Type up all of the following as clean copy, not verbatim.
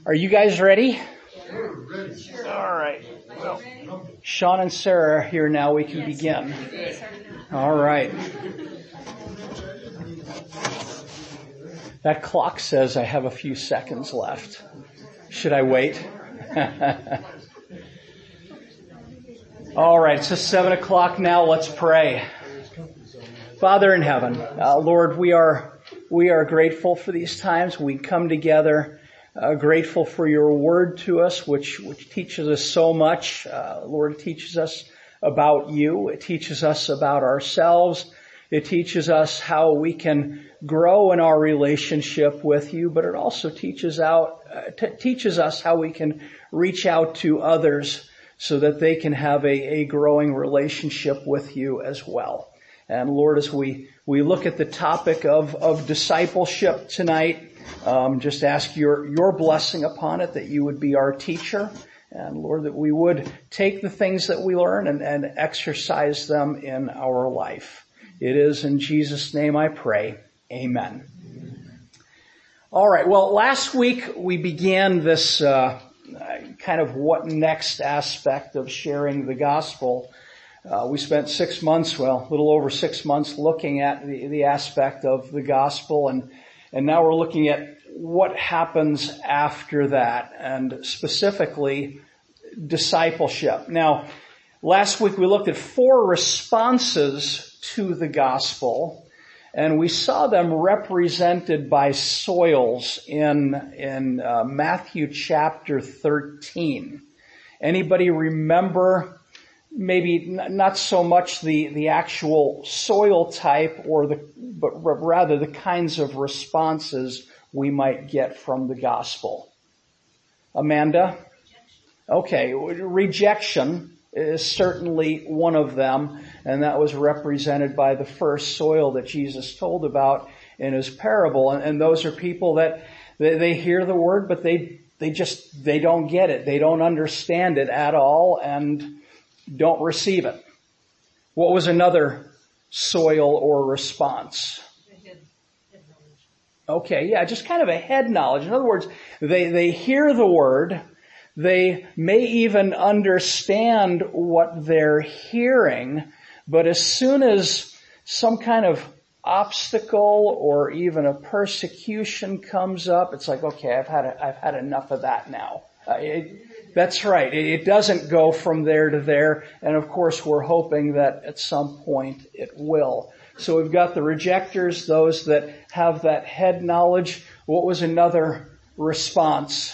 Are you guys ready? Ready. All right. Well, Sean and Sarah are here now. We can begin. All right. That clock says I have a few seconds left. Should I wait? All right. It's just 7 o'clock now. Let's pray. Father in heaven, Lord, we are grateful for these times. We come together. Grateful for your word to us, which teaches us so much. Lord, it teaches us about you. It teaches us about ourselves. It teaches us how we can grow in our relationship with you, but it also teaches us how we can reach out to others so that they can have a growing relationship with you as well. And Lord, as we look at the topic of discipleship tonight, just ask your blessing upon it, that you would be our teacher. And Lord, that we would take the things that we learn and exercise them in our life. It is in Jesus' name I pray. Amen. All right. Well, last week we began this kind of what next aspect of sharing the gospel. We spent 6 months, a little over 6 months looking at the aspect of the gospel, and now we're looking at what happens after that, and specifically discipleship. Now, last week we looked at 4 responses to the gospel, and we saw them represented by soils in Matthew chapter 13. Anybody remember? Maybe not so much the actual soil type but rather the kinds of responses we might get from the gospel. Amanda? Okay, rejection is certainly one of them, and that was represented by the first soil that Jesus told about in his parable. And those are people that they hear the word, but they don't get it. They don't understand it at all, and don't receive it. What was another soil or response? Head knowledge. Okay, yeah, just kind of a head knowledge. In other words, they hear the word, they may even understand what they're hearing, but as soon as some kind of obstacle or even a persecution comes up, it's like, okay, I've had enough of that now. That's right. It doesn't go from there to there. And of course, we're hoping that at some point it will. So we've got the rejectors, those that have that head knowledge. What was another response?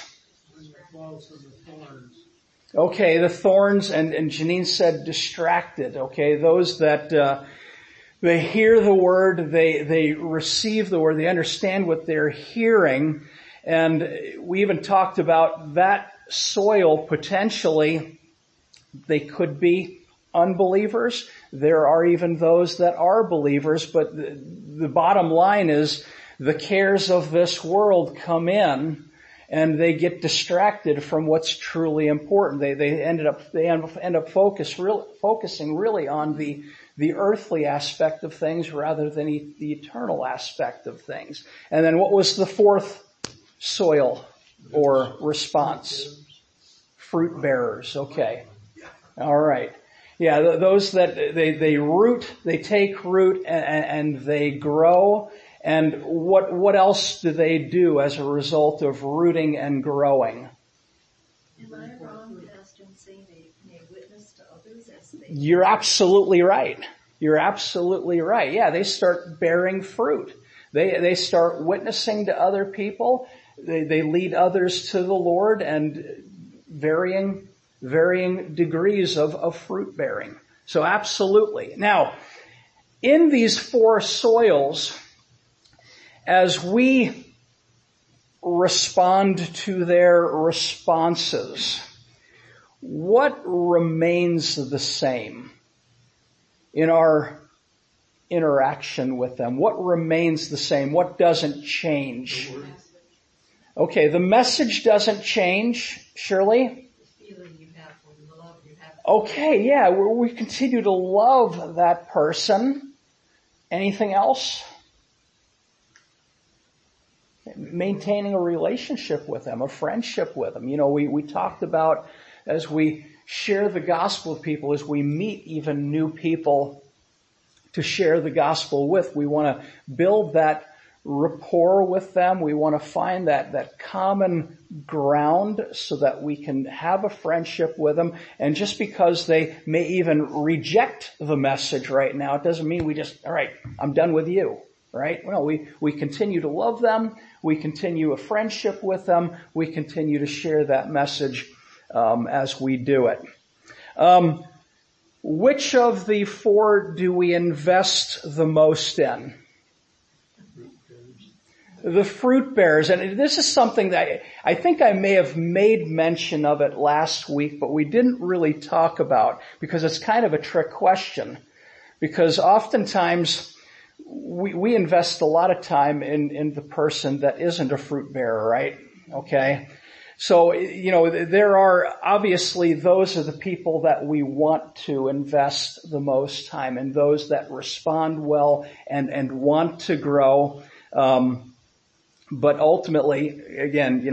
Okay, the thorns, and Janine said distracted. Okay, those that, they hear the word, they receive the word, they understand what they're hearing. And we even talked about that soil. Potentially they could be unbelievers. There are even those that are believers, but the bottom line is the cares of this world come in and they get distracted from what's truly important. They end up focusing really on the earthly aspect of things rather than the eternal aspect of things. And then what was the fourth soil or response? Fruit bearers. Okay. All right. Yeah, those that they take root and they grow. And what else do they do as a result of rooting and growing? Am I wrong, Pastor, in saying they witness to others as they... You're absolutely right. You're absolutely right. Yeah, they start bearing fruit. They start witnessing to other people. They lead others to the Lord, and varying degrees of fruit bearing. So absolutely. Now, in these 4 soils, as we respond to their responses, what remains the same in our interaction with them? What remains the same? What doesn't change? Okay, the message doesn't change, Shirley. The feeling you have, or the love you have. Okay, yeah, we continue to love that person. Anything else? maintaining a relationship with them, a friendship with them. We talked about as we share the gospel with people, as we meet even new people to share the gospel with, we want to build that rapport with them. We want to find that common ground so that we can have a friendship with them. And just because they may even reject the message right now, it doesn't mean we just, all right, I'm done with you, right? No, we continue to love them. We continue a friendship with them. We continue to share that message as we do it. Which of the four do we invest the most in? The fruit bearers. And this is something that I think I may have made mention of it last week, but we didn't really talk about because it's kind of a trick question. Because oftentimes we invest a lot of time in the person that isn't a fruit bearer, right? Okay. So, there are obviously those are the people that we want to invest the most time in, those that respond well and want to grow. But ultimately, again,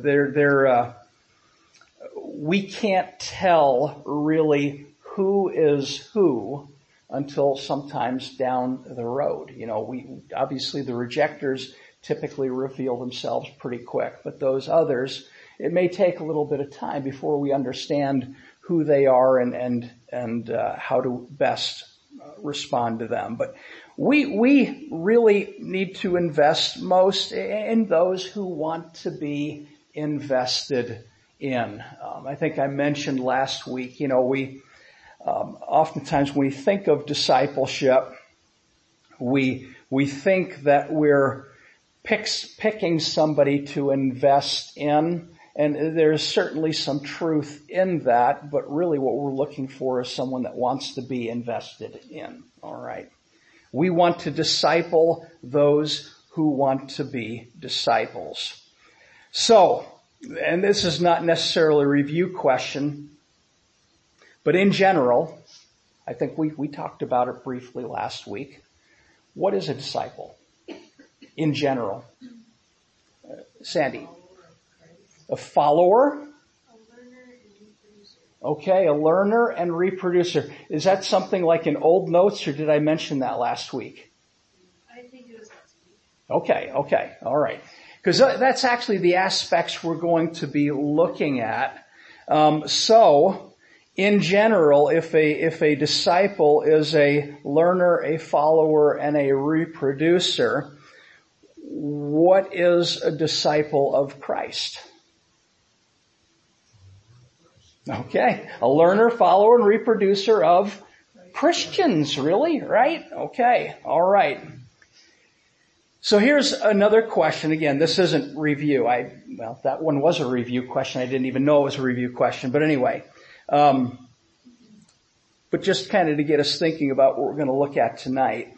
we can't tell really who is who until sometimes down the road. Obviously the rejectors typically reveal themselves pretty quick, but those others, it may take a little bit of time before we understand who they are and how to best respond to them. But we really need to invest most in those who want to be invested in. I think I mentioned last week, we oftentimes when we think of discipleship, we think that we're picking somebody to invest in, and there's certainly some truth in that, but really what we're looking for is someone that wants to be invested in. All right. We want to disciple those who want to be disciples. So, and this is not necessarily a review question, but in general, I think we talked about it briefly last week. What is a disciple in general? Sandy? A follower? Okay, a learner and reproducer. Is that something like in old notes, or did I mention that last week? I think it was last week. Okay, all right. Because that's actually the aspects we're going to be looking at. So, in general, if a disciple is a learner, a follower, and a reproducer, what is a disciple of Christ? Okay, a learner, follower, and reproducer of Christians, really, right? Okay, all right. So here's another question. Again, this isn't review. That one was a review question. I didn't even know it was a review question. But anyway, but just kind of to get us thinking about what we're going to look at tonight.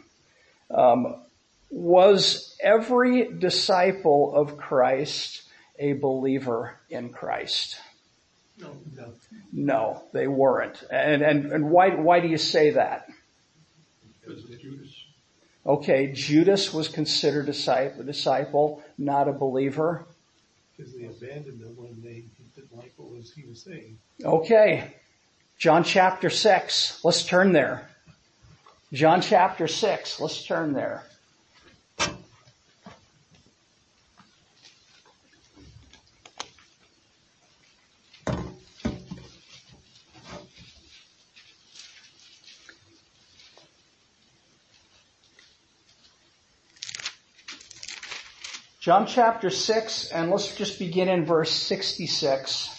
Was every disciple of Christ a believer in Christ? No, they weren't. And why do you say that? Because of Judas. Okay, Judas was considered a disciple, not a believer. Because they abandoned him when they didn't like what he was saying. Okay, John chapter 6. Let's turn there. John chapter 6. Let's turn there. John chapter 6, and let's just begin in verse 66.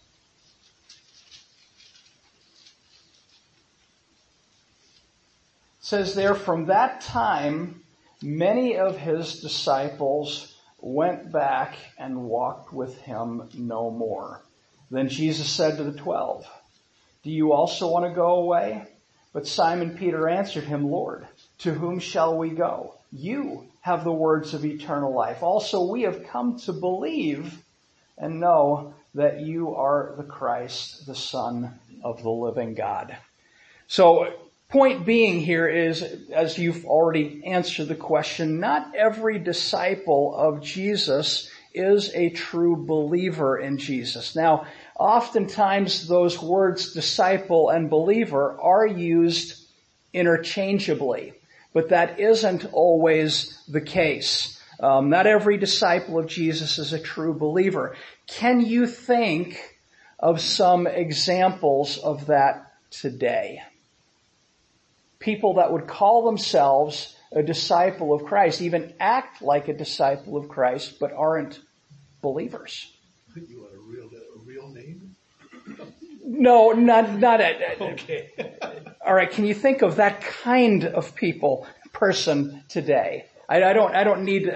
It says there, from that time, many of his disciples went back and walked with him no more. Then Jesus said to the 12, do you also want to go away? But Simon Peter answered him, Lord, to whom shall we go? You have the words of eternal life. Also, we have come to believe and know that you are the Christ, the Son of the living God. So, Point being here is, as you've already answered the question, not every disciple of Jesus is a true believer in Jesus. Now, oftentimes those words disciple and believer are used interchangeably, but that isn't always the case. Not every disciple of Jesus is a true believer. Can you think of some examples of that today? People that would call themselves a disciple of Christ, even act like a disciple of Christ, but aren't believers. You want a real name? No, not it. Okay. All right, can you think of that kind of person today? I don't need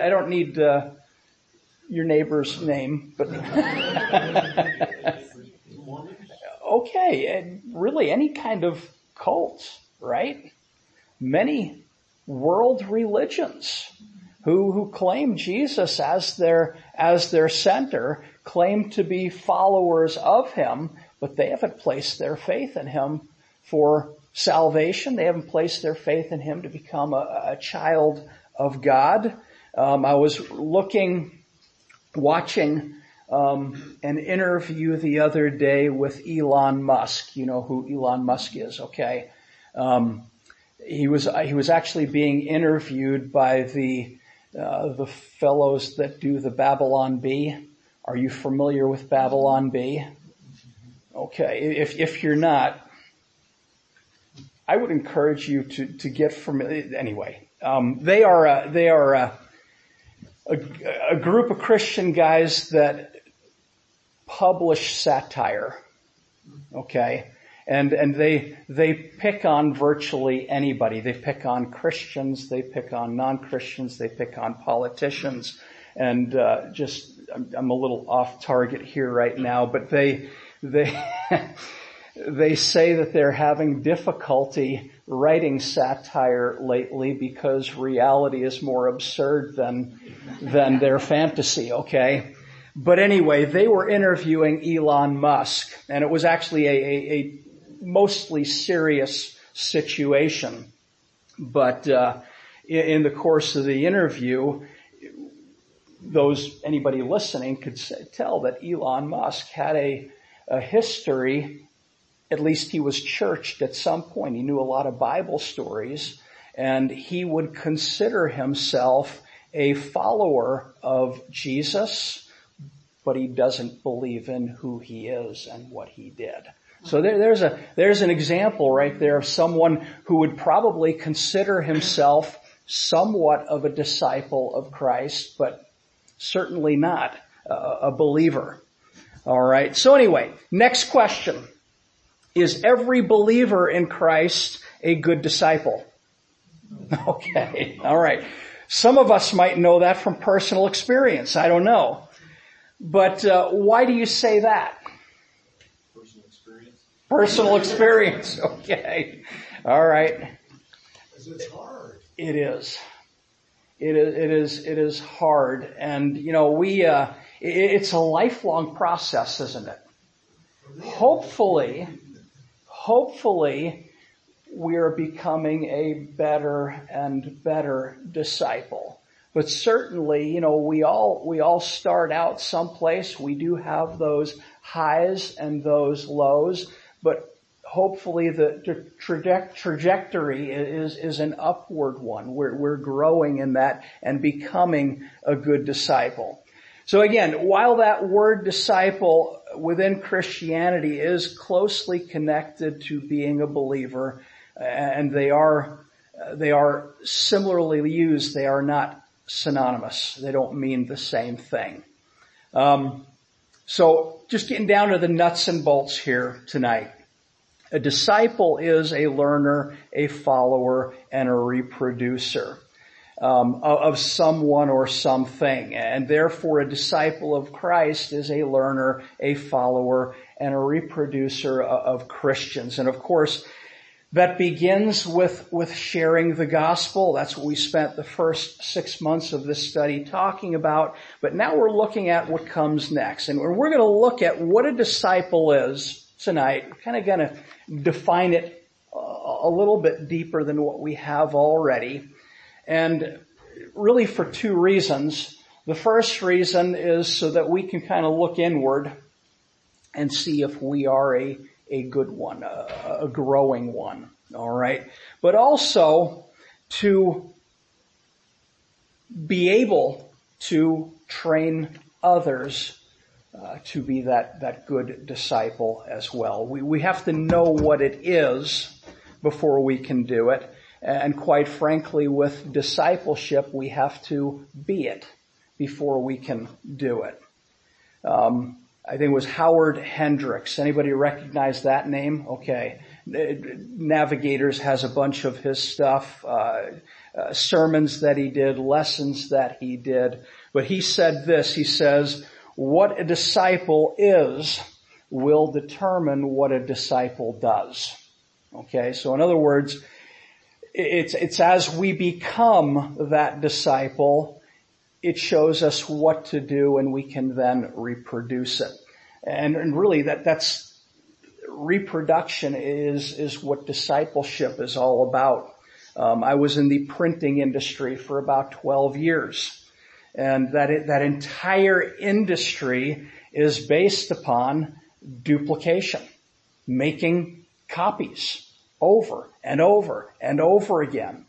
your neighbor's name, but okay, and really any kind of cult, right? Many world religions who claim Jesus as their center, claim to be followers of him, but they haven't placed their faith in him for salvation. They haven't placed their faith in him to become a child of God. I was watching an interview the other day with Elon Musk. You know who Elon Musk is, okay? He was actually being interviewed by the fellows that do the Babylon Bee. Are you familiar with Babylon Bee? Okay, if you're not, I would encourage you to get familiar. Anyway, they are a group of Christian guys that publish satire. Okay. And they pick on virtually anybody. They pick on Christians, they pick on non-Christians, they pick on politicians. And I'm a little off target here right now, but they say that they're having difficulty writing satire lately because reality is more absurd than their fantasy, okay? But anyway, they were interviewing Elon Musk, and it was actually a mostly serious situation. But in the course of the interview, anybody listening could tell that Elon Musk had a history. At least he was churched at some point. He knew a lot of Bible stories, and he would consider himself a follower of Jesus, but he doesn't believe in who he is and what he did. So there's an example right there of someone who would probably consider himself somewhat of a disciple of Christ, but certainly not a believer. All right. So anyway, next question. Is every believer in Christ a good disciple? Okay. All right. Some of us might know that from personal experience. I don't know. But why do you say that? Personal experience. Okay. All right. It's hard. It is. It is hard. And, it's a lifelong process, isn't it? Hopefully, we are becoming a better and better disciple. But certainly, we all start out someplace. We do have those highs and those lows, but hopefully the trajectory is an upward one. We're growing in that and becoming a good disciple. So again, while that word disciple within Christianity is closely connected to being a believer, and they are similarly used, they are not synonymous. They don't mean the same thing. So just getting down to the nuts and bolts here tonight. A disciple is a learner, a follower, and a reproducer of someone or something. And therefore a disciple of Christ is a learner, a follower, and a reproducer of Christians. And of course, that begins with sharing the gospel. That's what we spent the first 6 months of this study talking about. But now we're looking at what comes next. And we're going to look at what a disciple is tonight. We're kind of going to define it a a little bit deeper than what we have already. And really for two reasons. The first reason is so that we can kind of look inward and see if we are a good one, a growing one. All right. But also to be able to train others to be that good disciple as well. We have to know what it is before we can do it. And quite frankly, with discipleship, we have to be it before we can do it. I think it was Howard Hendricks. Anybody recognize that name? Okay. Navigators has a bunch of his stuff, sermons that he did, lessons that he did. But he said this, he says, what a disciple is will determine what a disciple does. Okay, so in other words, it's as we become that disciple, it shows us what to do and we can then reproduce it. And really that's reproduction is what discipleship is all about. I was in the printing industry for about 12 years. And that entire industry is based upon duplication, making copies over and over and over again.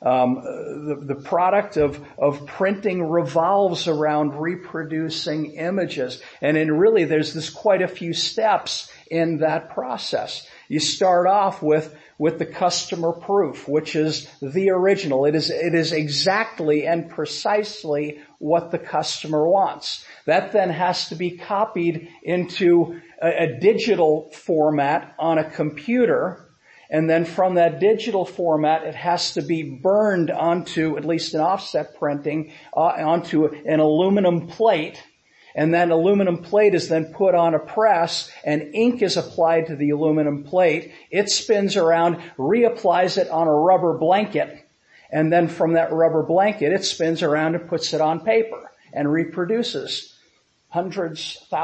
The product of printing revolves around reproducing images. And really there's quite a few steps in that process. You start off with the customer proof, which is the original. It is exactly and precisely what the customer wants. That then has to be copied into a digital format on a computer. And then from that digital format, it has to be burned onto, at least in offset printing, onto an aluminum plate. And that aluminum plate is then put on a press and ink is applied to the aluminum plate. It spins around, reapplies it on a rubber blanket. And then from that rubber blanket, it spins around and puts it on paper and reproduces hundreds of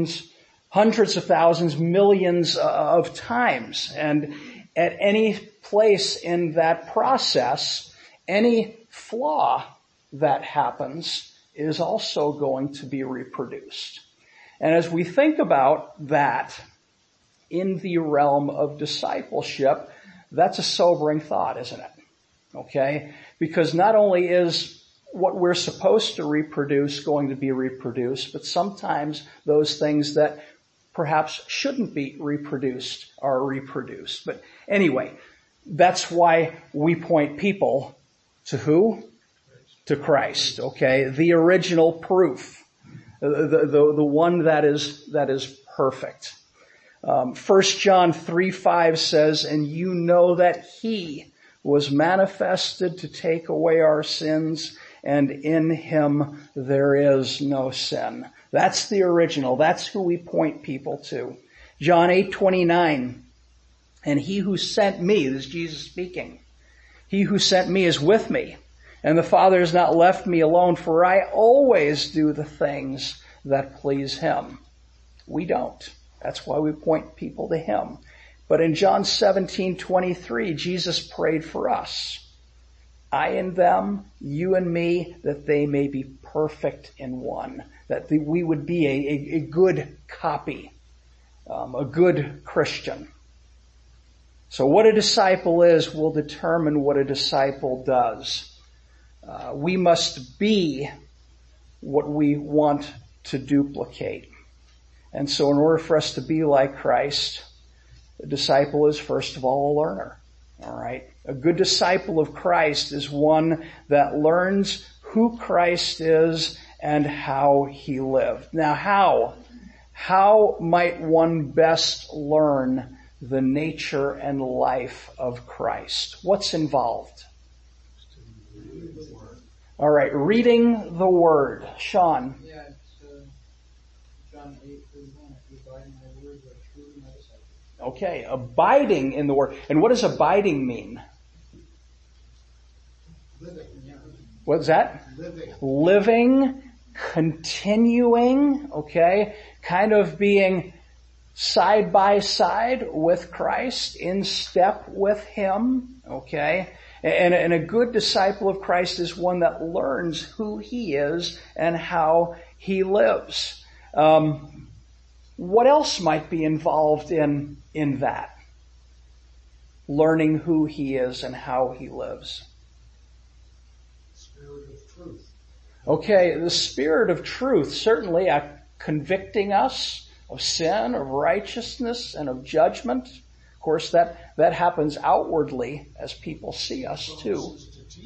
thousands, millions of times. And at any place in that process, any flaw that happens is also going to be reproduced. And as we think about that in the realm of discipleship, that's a sobering thought, isn't it? Okay? Because not only is what we're supposed to reproduce going to be reproduced, but sometimes those things that perhaps shouldn't be reproduced are reproduced. But anyway, that's why we point people to who? To Christ, okay? The original proof. The one that is perfect. 1 John 3:5 says, and you know that He was manifested to take away our sins, and in Him there is no sin. That's the original. That's who we point people to. John 8:29, and He who sent me, this is Jesus speaking, He who sent me is with me. And the Father has not left me alone, for I always do the things that please Him. We don't. That's why we point people to Him. But in John 17:23, Jesus prayed for us. I and them, you and me, that they may be perfect in one. That we would be a good copy, a good Christian. So what a disciple is will determine what a disciple does. We must be what we want to duplicate. And so in order for us to be like Christ, a disciple is first of all a learner. All right. A good disciple of Christ is one that learns who Christ is and how He lived. Now how might one best learn the nature and life of Christ? What's involved? All right, reading the Word. Sean. Yeah, it's John 8:31. If you abide in my word, you are truly my disciple. Okay, abiding in the Word. And what does abiding mean? Living, yeah. What's that? Living. Continuing, okay? Kind of being side by side with Christ, in step with Him, okay? And a good disciple of Christ is one that learns who He is and how He lives. What else might be involved in that? Learning who He is and how He lives. Spirit of truth. Okay, the Spirit of truth, certainly convicting us of sin, of righteousness, and of judgment. Of course, that happens outwardly as people see us too.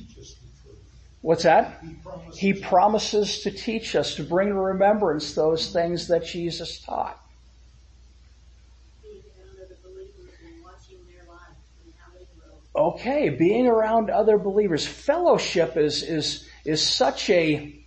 What's that? He promises to teach us, to bring to remembrance those things that Jesus taught. Being around other believers and watching their lives and how they grow. Okay, being around other believers. Fellowship is such a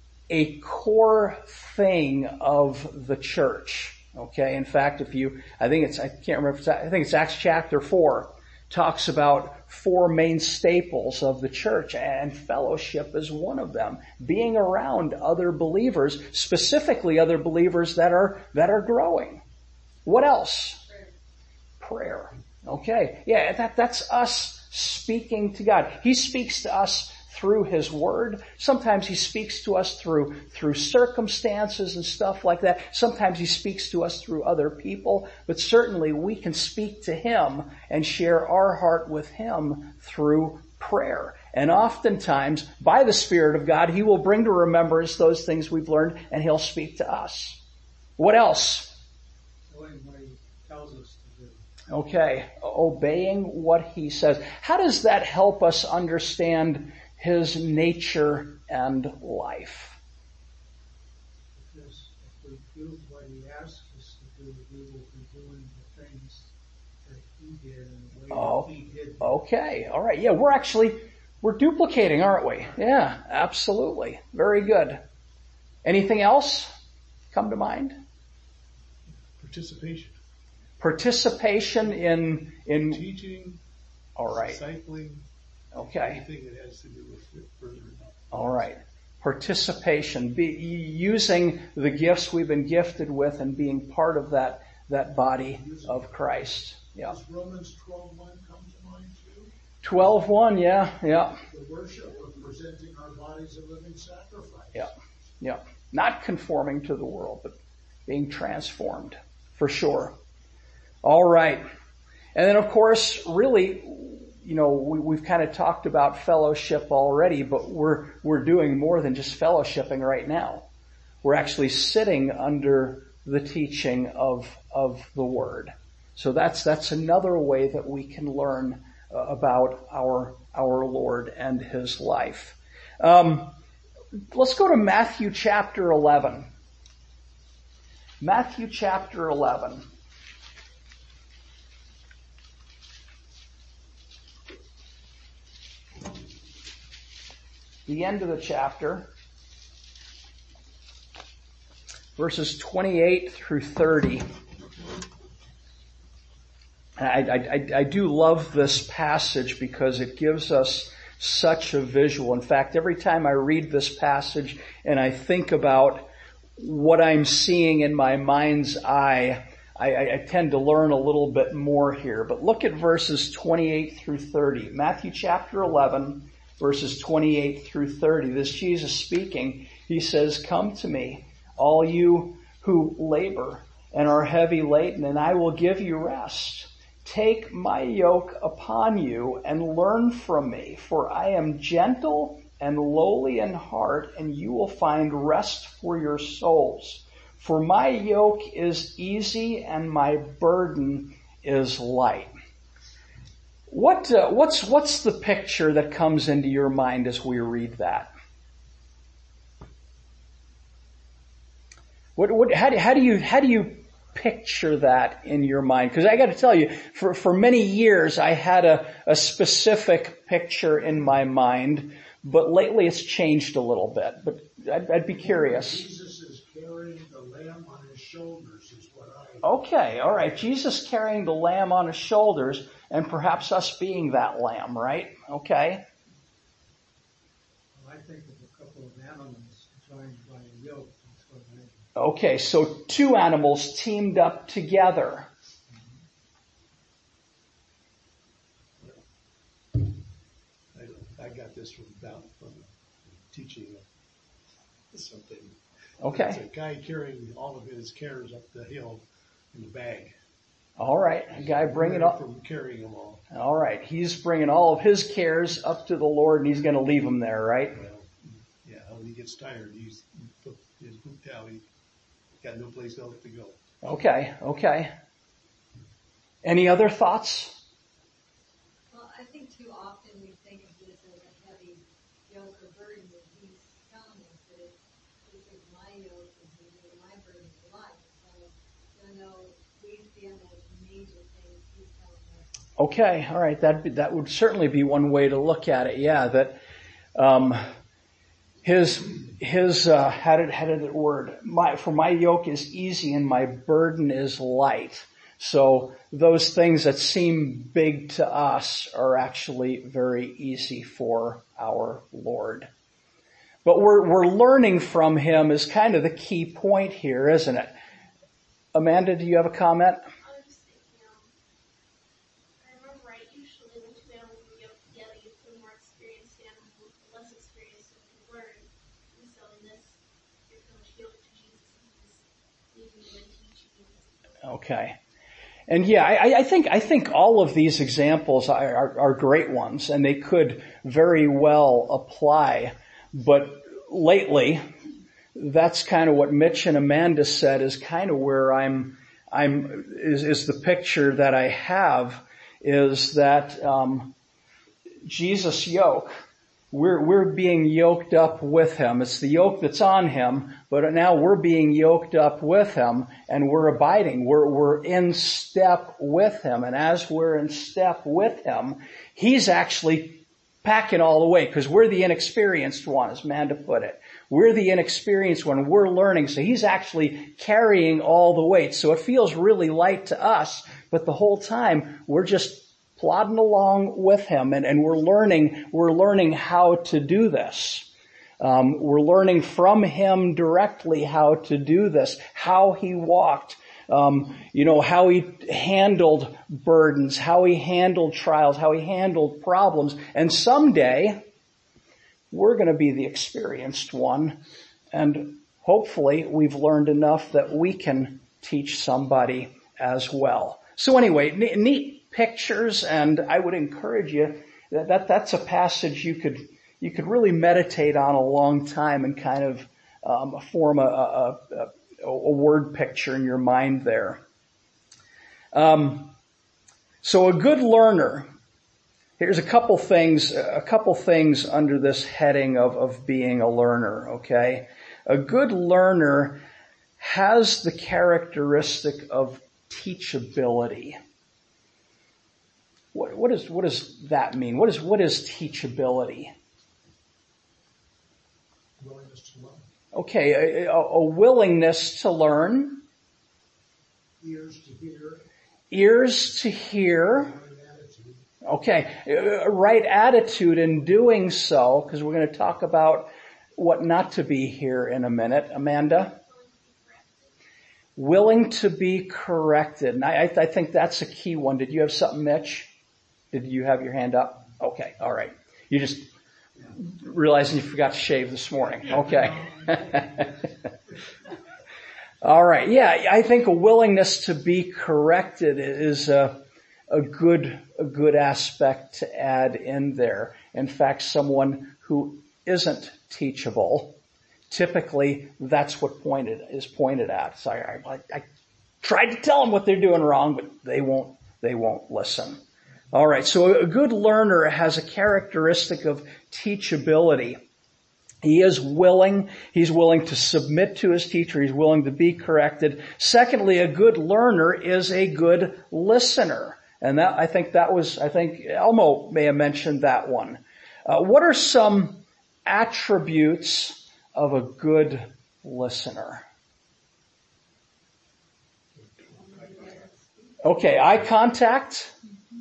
core thing of the church. Okay, in fact, I think it's Acts chapter 4, talks about 4 main staples of the church, and fellowship is one of them. Being around other believers, specifically other believers that are growing. What else? Prayer. Okay, yeah, that's us speaking to God. He speaks to us through His Word. Sometimes He speaks to us through circumstances and stuff like that. Sometimes He speaks to us through other people. But certainly we can speak to Him and share our heart with Him through prayer. And oftentimes, by the Spirit of God, He will bring to remembrance those things we've learned, and He'll speak to us. What else? Doing what He tells us to do. Okay, obeying what He says. How does that help us understand His nature and life? Because if we do what He asks us to do, we will be doing the things that He did in the way that He did. Okay, all right. Yeah, we're duplicating, aren't we? Yeah, absolutely. Very good. Anything else come to mind? Participation in teaching, all right. discipling, okay. anything that has to do with further. All right. Participation, using the gifts we've been gifted with and being part of that body of Christ. Yeah. Does Romans 12:1 come to mind too? 12:1, yeah. The worship of presenting our bodies a living sacrifice. Yeah. Not conforming to the world, but being transformed, for sure. All right. And then, of course, really, we've kind of talked about fellowship already, but we're doing more than just fellowshipping right now. We're actually sitting under the teaching of the Word. So that's another way that we can learn about our Lord and His life. Let's go to Matthew chapter 11. Matthew chapter 11. The end of the chapter, verses 28 through 30. I do love this passage because it gives us such a visual. In fact, every time I read this passage and I think about what I'm seeing in my mind's eye, I tend to learn a little bit more here. But look at verses 28 through 30. Matthew chapter 11, verses 28 through 30. This Jesus speaking. He says, "Come to me, all you who labor and are heavy laden, and I will give you rest. Take my yoke upon you and learn from me, for I am gentle and lowly in heart, and you will find rest for your souls. For my yoke is easy and my burden is light." What's the picture that comes into your mind as we read that? How do you picture that in your mind? Because I got to tell you, for many years I had a specific picture in my mind, but lately it's changed a little bit. But I'd be curious. Jesus is carrying the lamb on His shoulders is what I... Okay, all right. Jesus carrying the lamb on His shoulders, and perhaps us being that lamb, right? Okay. Well, I think of a couple of animals joined by a yoke. That's what Okay, so two animals teamed up together. I got this from teaching something. Okay. It's a guy carrying all of his cares up the hill in a bag. All right, a guy bringing up from carrying them all. All right, he's bringing all of his cares up to the Lord, and he's going to leave them there, right? Well, yeah. When he gets tired, he's pooped out. He got no place else to go. Okay. Any other thoughts? Well, I think too often we think of this as a heavy yoke or burden, that he's telling us that this is my yoke and my burden is light. So, we feel those major things he's telling us. Okay, all right. That would certainly be one way to look at it. Yeah, that his how did it word? For my yoke is easy and my burden is light. So those things that seem big to us are actually very easy for our Lord. But we're learning from him is kind of the key point here, isn't it? Amanda, do you have a comment? I was just thinking, I remember usually when two animals would get together, you put a more experienced animal with less experience and can learn. And so in this, you're going to feel to Jesus and he's leading you and teaching you. Okay. And yeah, I think all of these examples are great ones, and they could very well apply. But lately, that's kind of what Mitch and Amanda said is kind of where is the picture that I have is that Jesus' yoke. We're being yoked up with him. It's the yoke that's on him, but now we're being yoked up with him and we're abiding. We're in step with him. And as we're in step with him, he's actually packing all the weight because we're the inexperienced one, as Amanda put it. We're the inexperienced one. We're learning. So he's actually carrying all the weight. So it feels really light to us, but the whole time we're just plodding along with him, and we're learning how to do this. We're learning from him directly how to do this, how he walked, how he handled burdens, how he handled trials, how he handled problems. And someday, we're going to be the experienced one, and hopefully we've learned enough that we can teach somebody as well. So anyway, neat pictures, and I would encourage you that's a passage you could really meditate on a long time and kind of form a word picture in your mind there. So a good learner. Here's a couple things under this heading of being a learner. Okay, a good learner has the characteristic of teachability. What does that mean? What is teachability? Willingness to learn. Okay, a willingness to learn. Ears to hear. Ears to hear. Right attitude. Okay, right attitude in doing so, because we're going to talk about what not to be here in a minute. Amanda? Willing to be corrected. And I think that's a key one. Did you have something, Mitch? Did you have your hand up? Okay, all right. You just realizing you forgot to shave this morning. Okay. All right. Yeah, I think a willingness to be corrected is a good aspect to add in there. In fact, someone who isn't teachable, typically that's what is pointed at. So I tried to tell them what they're doing wrong, but they won't listen. All right, so a good learner has a characteristic of teachability. He's willing to submit to his teacher, he's willing to be corrected. Secondly, a good learner is a good listener. And I think Elmo may have mentioned that one. What are some attributes of a good listener? Okay, eye contact.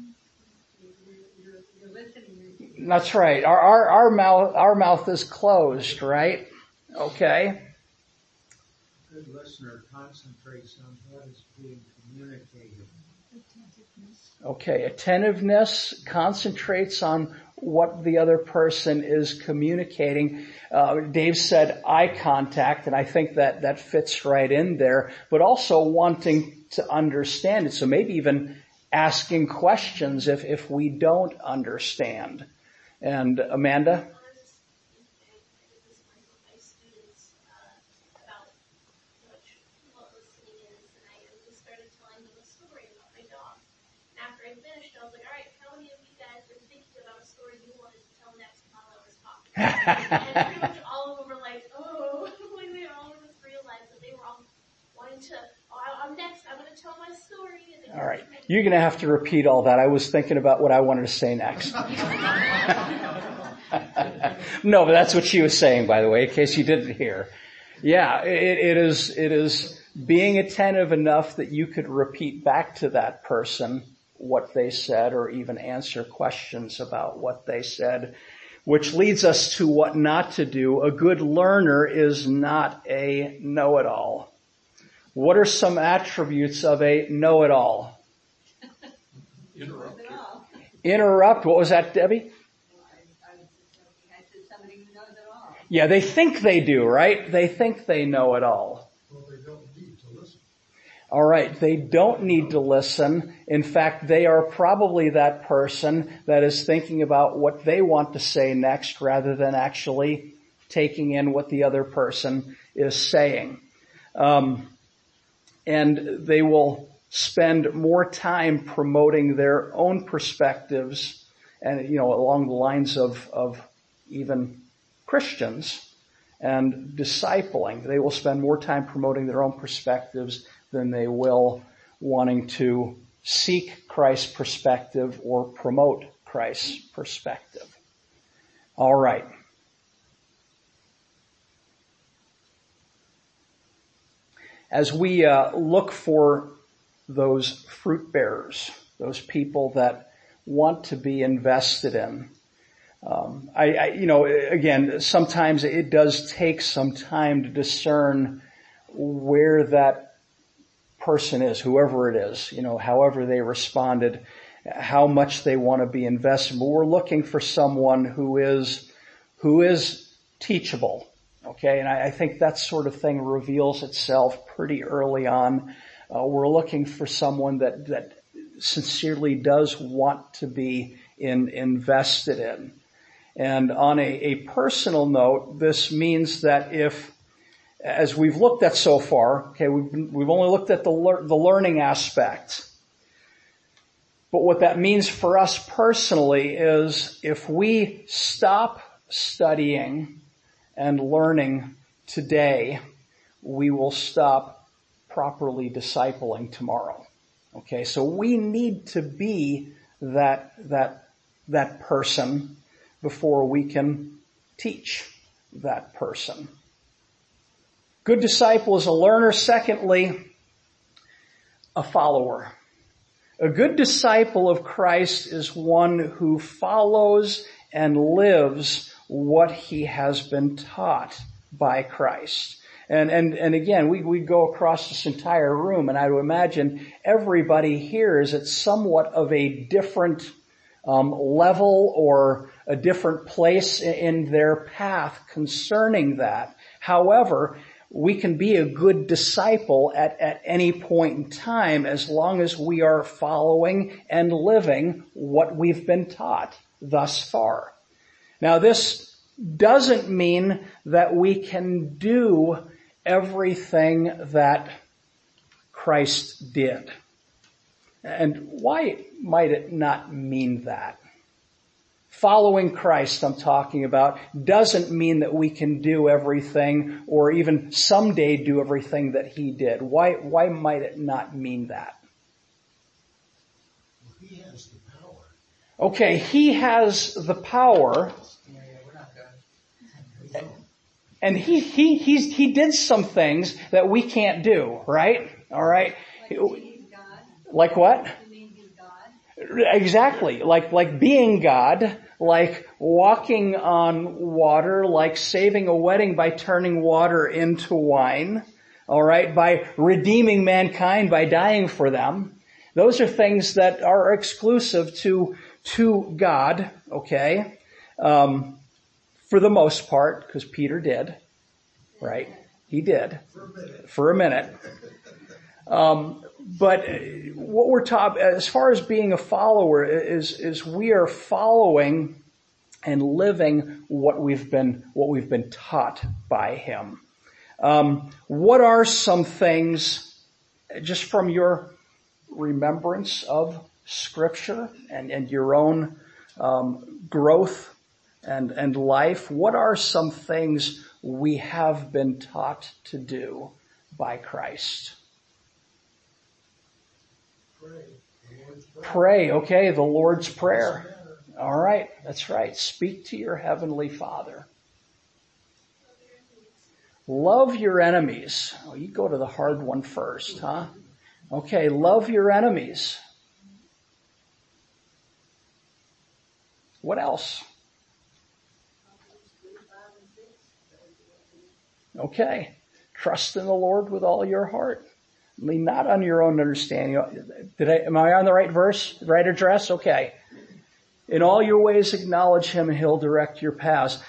That's right. Our mouth is closed, right? Okay. Good listener concentrates on what is being communicated. Okay, attentiveness concentrates on what the other person is communicating. Dave said eye contact, and I think that fits right in there, but also wanting to understand it. So maybe even asking questions if we don't understand. And Amanda? And pretty much all of them were like, oh, like they all just realized that they were all wanting to, I'm next, I'm going to tell my story. And All right. You're going to have to repeat all that. I was thinking about what I wanted to say next. No, but that's what she was saying, by the way, in case you didn't hear. Yeah, it is being attentive enough that you could repeat back to that person what they said or even answer questions about what they said, which leads us to what not to do. A good learner is not a know-it-all. What are some attributes of a know-it-all? Interrupt. What was that, Debbie? I said somebody who knows it all. Yeah, they think they do, right? They think they know it all. Well, they don't need to listen. All right, they don't need to listen. In fact, they are probably that person that is thinking about what they want to say next rather than actually taking in what the other person is saying. And they will spend more time promoting their own perspectives and, along the lines of even Christians and discipling. They will spend more time promoting their own perspectives than they will wanting to seek Christ's perspective or promote Christ's perspective. All right. As we look for those fruit bearers, those people that want to be invested in, again, sometimes it does take some time to discern where that person is, whoever it is, however they responded, how much they want to be invested. But we're looking for someone who is teachable. Okay, and I think that sort of thing reveals itself pretty early on. We're looking for someone that sincerely does want to be invested in. And on a personal note, this means that as we've looked at so far, okay, we've only looked at the learning aspect. But what that means for us personally is if we stop studying and learning today, we will stop properly discipling tomorrow. Okay, so we need to be that person before we can teach that person. Good disciple is a learner. Secondly, a follower. A good disciple of Christ is one who follows and lives what he has been taught by Christ. And again, we go across this entire room, and I would imagine everybody here is at somewhat of a different level or a different place in their path concerning that. However, we can be a good disciple at any point in time as long as we are following and living what we've been taught thus far. Now, this doesn't mean that we can do everything that Christ did. And why might it not mean that? Following Christ, I'm talking about, doesn't mean that we can do everything or even someday do everything that he did. Why might it not mean that? Well, he has the power. Okay, he has the power. And he did some things that we can't do, right? All right. Like what? You mean he's God? Exactly. Like being God, like walking on water, like saving a wedding by turning water into wine, All right, by redeeming mankind, by dying for them. Those are things that are exclusive to God, okay? For the most part, because Peter did, right? He did. For a minute. But what we're taught, as far as being a follower, is we are following and living what we've been taught by Him. What are some things, just from your remembrance of Scripture and your own growth and life, what are some things we have been taught to do by Christ? Pray, okay, the Lord's Prayer. All right, that's right. Speak to your Heavenly Father. Love your enemies. Oh, you go to the hard one first, huh? Okay, love your enemies. What else? Okay, trust in the Lord with all your heart. Lean not on your own understanding. Am I on the right verse, right address? Okay. In all your ways acknowledge Him and He'll direct your paths.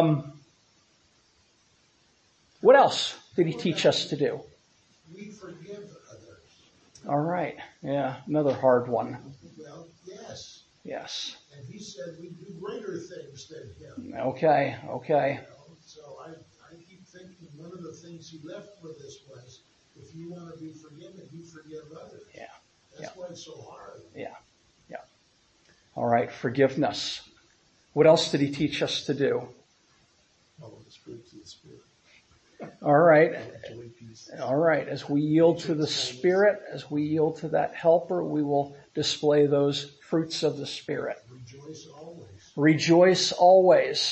What else did He teach us to do? We forgive others. All right. Yeah, another hard one. Well, yes. Yes. And He said we do greater things than Him. Okay. So I keep thinking one of the things He left with us was, if you want to be forgiven, you forgive others. Yeah. That's why it's so hard. Yeah. All right, forgiveness. What else did He teach us to do? Follow the fruits of the Spirit. All right. Joy, peace. All right. As we yield to the Spirit, as we yield to that helper, we will display those fruits of the Spirit. Rejoice always. Rejoice always.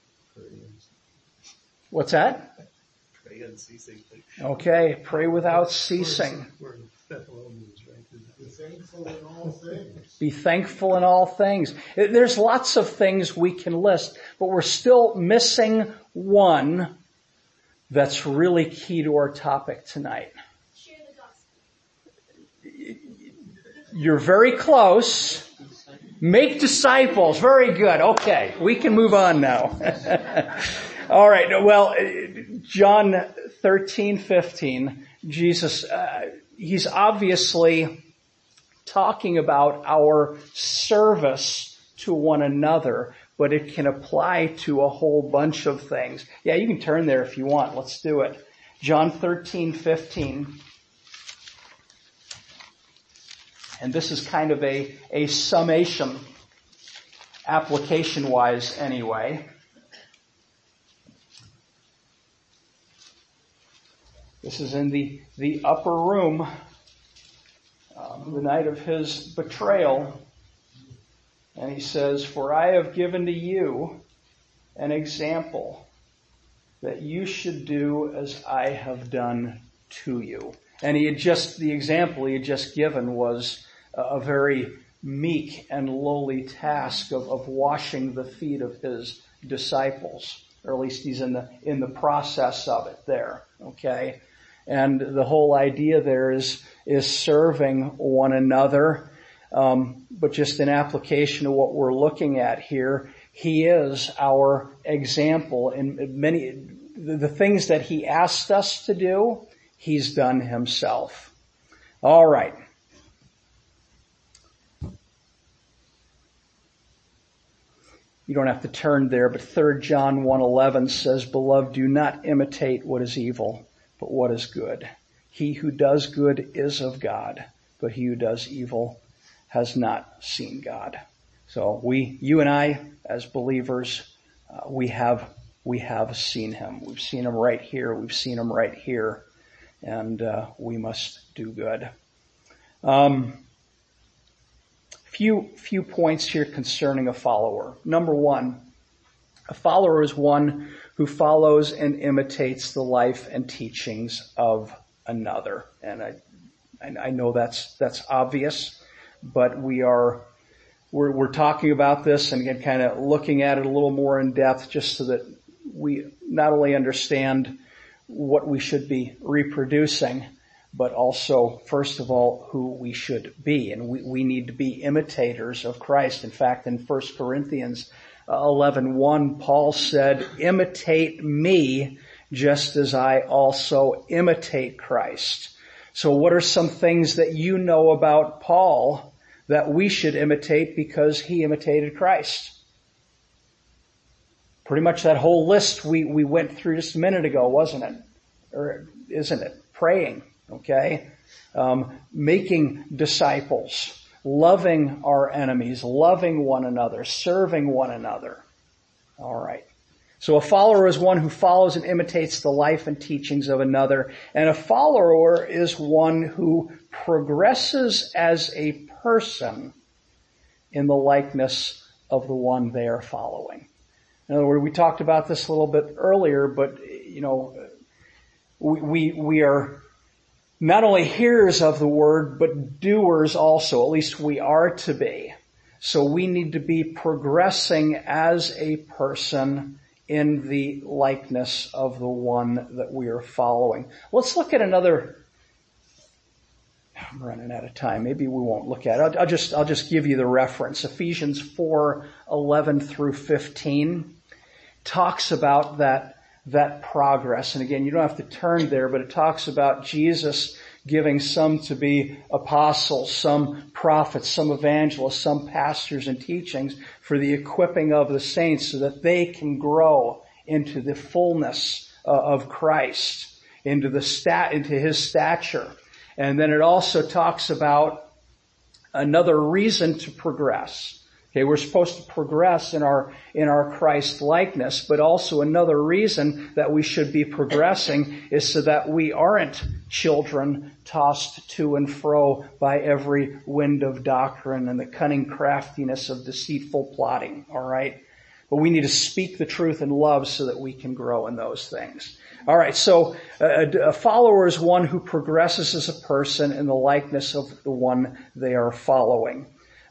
What's that? Pray unceasingly. Okay. Pray without ceasing. Where Thessalonians, right? Be thankful in all things. Be thankful in all things. There's lots of things we can list, but we're still missing one that's really key to our topic tonight. Share the gospel. You're very close. Make disciples. Very good. Okay, we can move on now. All right. Well, John 13:15, Jesus, He's obviously talking about our service to one another, but it can apply to a whole bunch of things. Yeah, you can turn there if you want. Let's do it. John 13:15. And this is kind of a summation, application-wise anyway. This is in the upper room, the night of His betrayal. And He says, "For I have given to you an example that you should do as I have done to you." And the example He had just given was a very meek and lowly task of washing the feet of His disciples. Or at least He's in the process of it there. Okay? And the whole idea there is serving one another. But just an application of what we're looking at here, He is our example in the things that He asked us to do, He's done Himself. All right. You don't have to turn there, but 3 John 1:11 says, "Beloved, do not imitate what is evil, but what is good. He who does good is of God, but he who does evil has not seen God." So you and I, as believers, we have seen Him. We've seen Him right here. We've seen Him right here. And we must do good. Few points here concerning a follower. Number one, a follower is one who follows and imitates the life and teachings of another. And I know that's obvious, but we're talking about this and again kind of looking at it a little more in depth just so that we not only understand what we should be reproducing, but also, first of all, who we should be. And we need to be imitators of Christ. In fact, in 1 Corinthians 11:1, Paul said, imitate me just as I also imitate Christ. So what are some things that you know about Paul that we should imitate because he imitated Christ? Pretty much that whole list we went through just a minute ago, wasn't it? Or isn't it? Praying, okay? Making disciples, loving our enemies, loving one another, serving one another. All right. So a follower is one who follows and imitates the life and teachings of another. And a follower is one who progresses as a person in the likeness of the one they are following. In other words, we talked about this a little bit earlier, but, we are not only hearers of the word, but doers also. At least we are to be. So we need to be progressing as a person in the likeness of the one that we are following. Let's look at another. I'm running out of time. Maybe we won't look at it. I'll just give you the reference. Ephesians 4:11 through 15 talks about that progress. And again, you don't have to turn there, but it talks about Jesus giving some to be apostles, some prophets, some evangelists, some pastors and teachings for the equipping of the saints so that they can grow into the fullness of Christ, into his stature. And then it also talks about another reason to progress. Okay, we're supposed to progress in our Christ likeness, but also another reason that we should be progressing is so that we aren't children tossed to and fro by every wind of doctrine and the cunning craftiness of deceitful plotting. All right, but we need to speak the truth in love so that we can grow in those things. All right, so a follower is one who progresses as a person in the likeness of the one they are following.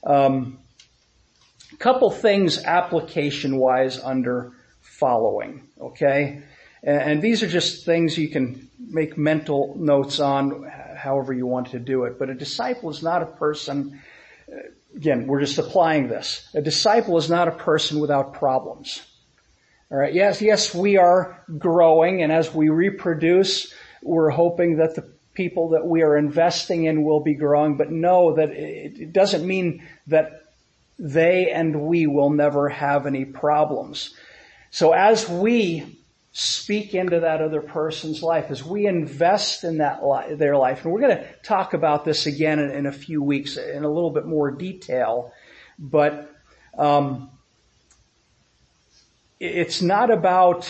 Couple things application-wise under following, okay? And these are just things you can make mental notes on however you want to do it. But a disciple is not a person, again, we're just applying this. A disciple is not a person without problems. All right, yes, we are growing, and as we reproduce, we're hoping that the people that we are investing in will be growing, but know that it doesn't mean that they and we will never have any problems. So as we speak into that other person's life, as we invest in their life, and we're going to talk about this again in a few weeks in a little bit more detail, but it's not about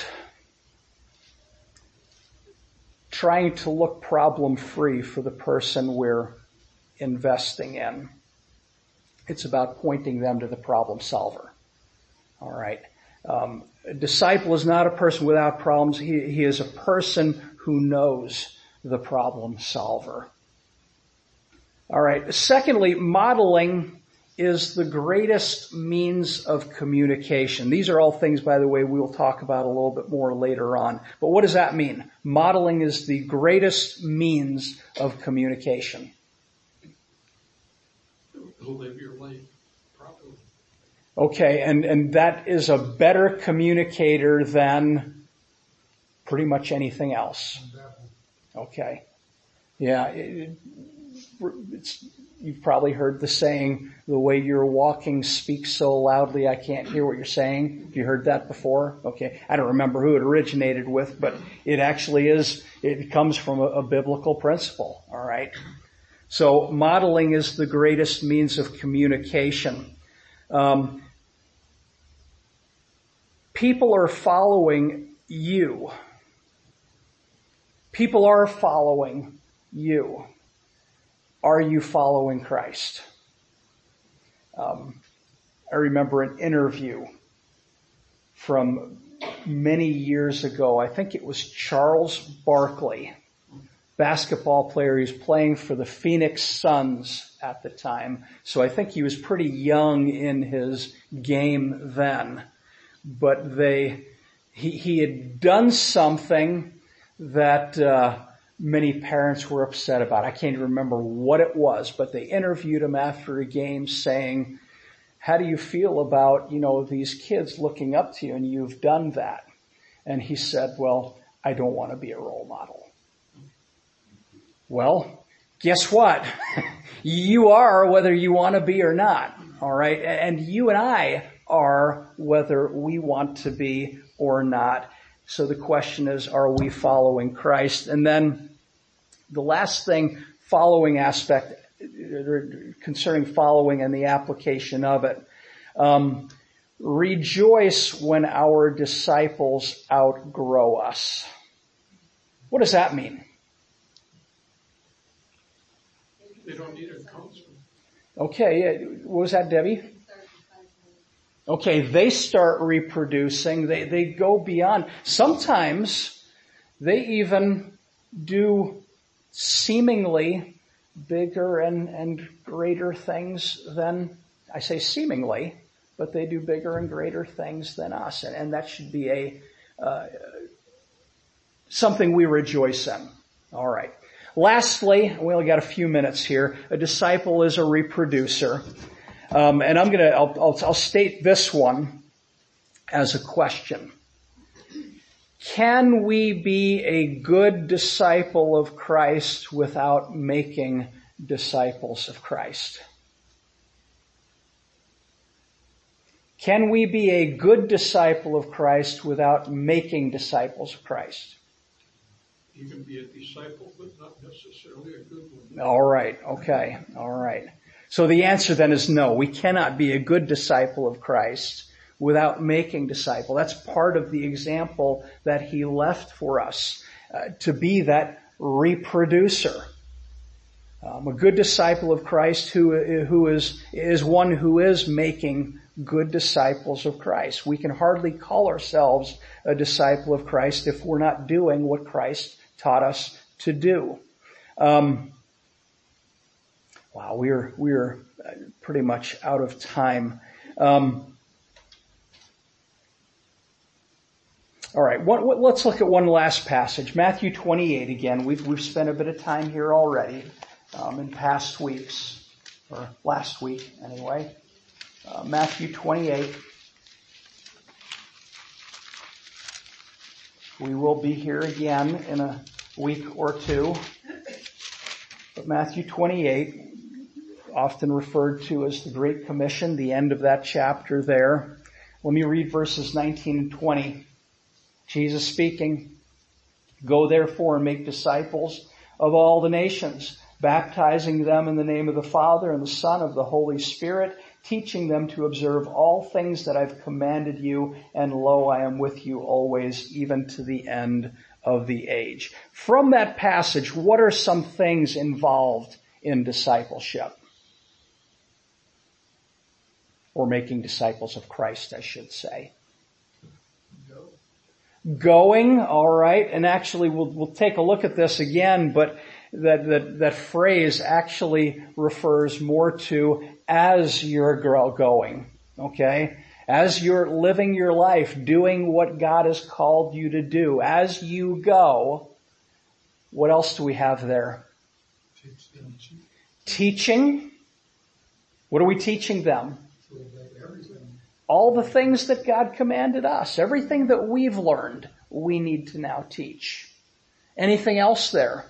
trying to look problem-free for the person we're investing in. It's about pointing them to the problem solver. All right. A disciple is not a person without problems. He is a person who knows the problem solver. All right. Secondly, modeling is the greatest means of communication. These are all things, by the way, we'll talk about a little bit more later on. But what does that mean? Modeling is the greatest means of communication. To live your life properly. Okay, and that is a better communicator than pretty much anything else. Okay. Yeah, you've probably heard the saying, the way you're walking speaks so loudly I can't hear what you're saying. Have you heard that before? Okay. I don't remember who it originated with, but it actually it comes from a biblical principle. All right. So modeling is the greatest means of communication. People are following you. People are following you. Are you following Christ? I remember an interview from many years ago. I think it was Charles Barkley, basketball player. He was playing for the Phoenix Suns at the time. So I think he was pretty young in his game then. But he had done something that many parents were upset about. I can't even remember what it was, but they interviewed him after a game saying, how do you feel about, these kids looking up to you and you've done that? And he said, well, I don't want to be a role model. Well, guess what? You are whether you want to be or not. All right. And you and I are whether we want to be or not. So the question is, are we following Christ? And then the last thing, following aspect, concerning following and the application of it. Rejoice when our disciples outgrow us. What does that mean? They don't need a counselor. Okay, what was that, Debbie? Okay, they start reproducing. They go beyond. Sometimes they even do seemingly bigger and greater things than, I say seemingly, but they do bigger and greater things than us. And that should be something we rejoice in. All right. Lastly, we only got a few minutes here. A disciple is a reproducer. And I'll state this one as a question. Can we be a good disciple of Christ without making disciples of Christ? Can we be a good disciple of Christ without making disciples of Christ? You can be a disciple, but not necessarily a good one. All right. Okay. All right. So the answer then is no. We cannot be a good disciple of Christ without making disciple. That's part of the example that he left for us, to be that reproducer. A good disciple of Christ who is one who is making good disciples of Christ. We can hardly call ourselves a disciple of Christ if we're not doing what Christ taught us to do. Wow, we're pretty much out of time. All right, let's look at one last passage. Matthew 28 again. We've spent a bit of time here already in past weeks, or last week anyway. Matthew 28. We will be here again in a week or two. But Matthew 28, often referred to as the Great Commission, the end of that chapter there. Let me read verses 19 and 20. Jesus speaking, "Go therefore and make disciples of all the nations, baptizing them in the name of the Father and the Son of the Holy Spirit, teaching them to observe all things that I've commanded you, and lo, I am with you always, even to the end of the age." From that passage, what are some things involved in discipleship? Or making disciples of Christ, I should say. Going, all right, and actually we'll take a look at this again, but that phrase actually refers more to as you're going, okay? As you're living your life, doing what God has called you to do, as you go, what else do we have there? Teaching. What are we teaching them? All the things that God commanded us, everything that we've learned, we need to now teach. Anything else there?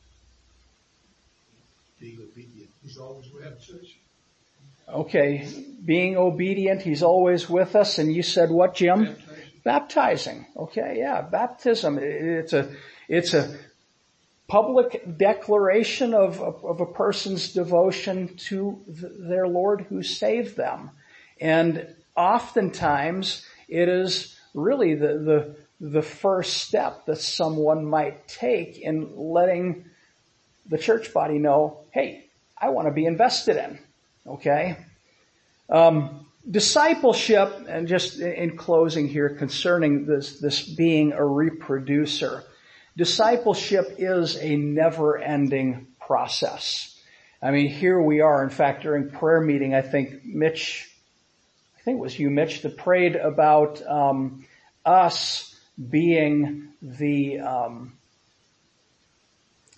Being obedient. He's always with us. Okay, being obedient, he's always with us. And you said what, Jim? Baptizing. Okay, yeah, baptism. It's a public declaration of a person's devotion to their Lord who saved them. And oftentimes it is really the first step that someone might take in letting the church body know, hey, I want to be invested in. Okay? Discipleship, and just in closing here concerning this being a reproducer, discipleship is a never-ending process. I mean, here we are. In fact, during prayer meeting, I think it was you, Mitch, that prayed about us being the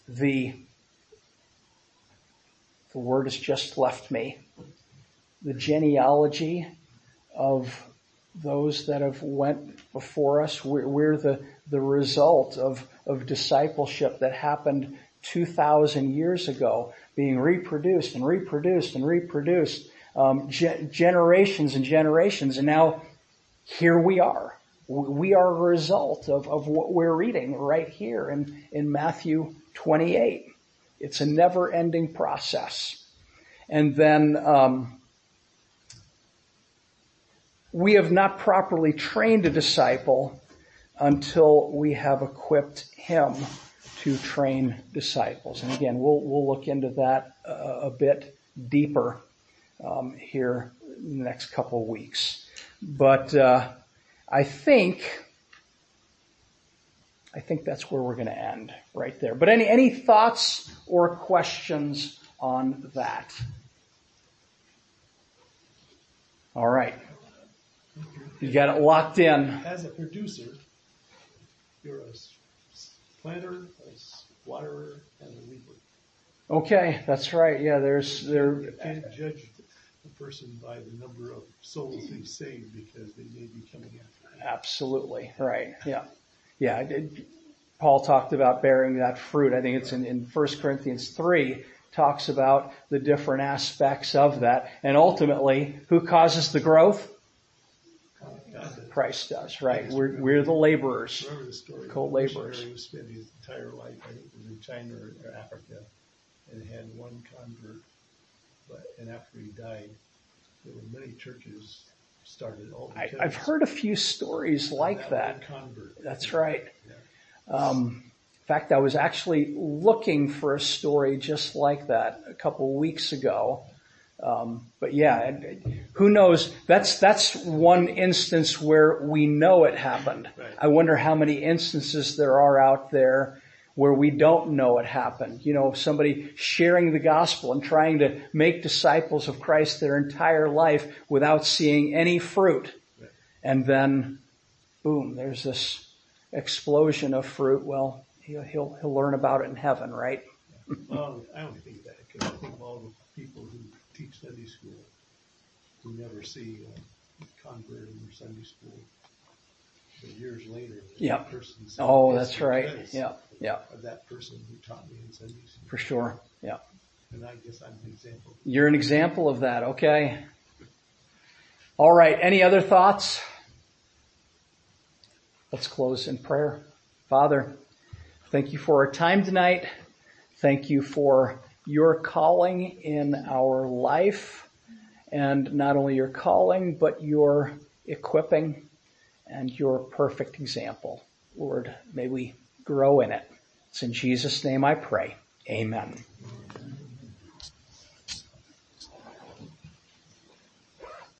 the word has just left me, the genealogy of those that have went before us. We're the result of discipleship that happened 2,000 years ago, being reproduced and reproduced and reproduced, generations and generations. And now here we are. We are a result of what we're reading right here in Matthew 28. It's a never-ending process. And then we have not properly trained a disciple until we have equipped him to train disciples. And again, we'll look into that a bit deeper here in the next couple of weeks. But I think that's where we're going to end, right there. But any thoughts or questions on that? All right. You got it locked in. As a producer, you're a planter, a waterer, and a reaper. Okay, that's right. Yeah, You can't judge a person by the number of souls they saved because they may be coming after you. Absolutely, right. Yeah. Yeah, Paul talked about bearing that fruit. I think it's in 1 Corinthians 3, talks about the different aspects of that. And ultimately, who causes the growth? Christ does, right? We're the laborers, Remember the story? co-laborers. He spent his entire life, I think it was in China or Africa, and had one convert. And after he died, there were many churches started. All because I've heard a few stories like that. Convert. That's right. Yeah. In fact, I was actually looking for a story just like that a couple weeks ago. But yeah, who knows? That's one instance where we know it happened. Right. I wonder how many instances there are out there where we don't know it happened. You know, somebody sharing the gospel and trying to make disciples of Christ their entire life without seeing any fruit. Right. And then, boom, there's this explosion of fruit. Well, he'll learn about it in heaven, right? Well, I only think that because I think of all the people who teach Sunday school who never see a convert in their Sunday school. But years later, Yep. that person says, Oh, "Yes, that's right. because Yeah, of that person who taught me in Sunday school." for sure. Yeah. And I guess I'm an example. You're an example of that. Okay. All right. Any other thoughts? Let's close in prayer. Father, thank you for our time tonight. Thank you for your calling in our life, and not only your calling, but your equipping and your perfect example. Lord, may we grow in it. It's in Jesus' name I pray. Amen.